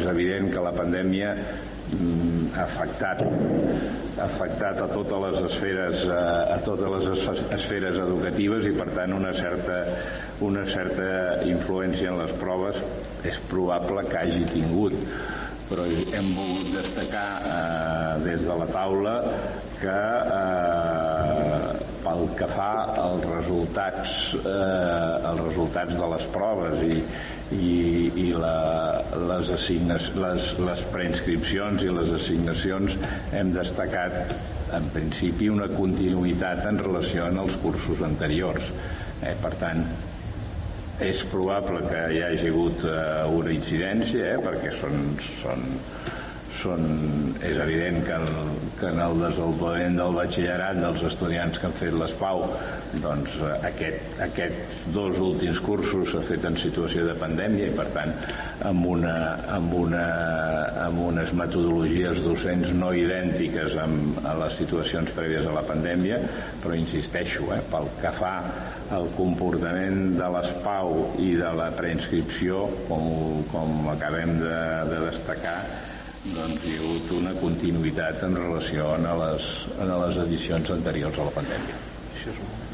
evident que la pandèmia ha afectat a totes les esferes educatives i per tant una certa influència en les proves és probable que hagi tingut, però hem volgut destacar des de la taula que pel que fa als resultats de les proves i les preinscripcions i les assignacions hem destacat en principi una continuïtat en relació amb els cursos anteriors. Per tant, és probable que hi hagi hagut una incidència, perquè és evident que en el desenvolupament del batxillerat dels estudiants que han fet l'ESPAU, doncs aquests 2 últims cursos s'ha fet en situació de pandèmia i per tant amb unes metodologies docents no idèntiques a les situacions prèvies a la pandèmia, però insisteixo, pel que fa al comportament de l'ESPAU i de la preinscripció, com acabem de destacar, doncs hi ha hagut una continuïtat en relació a les edicions anteriors a la pandèmia.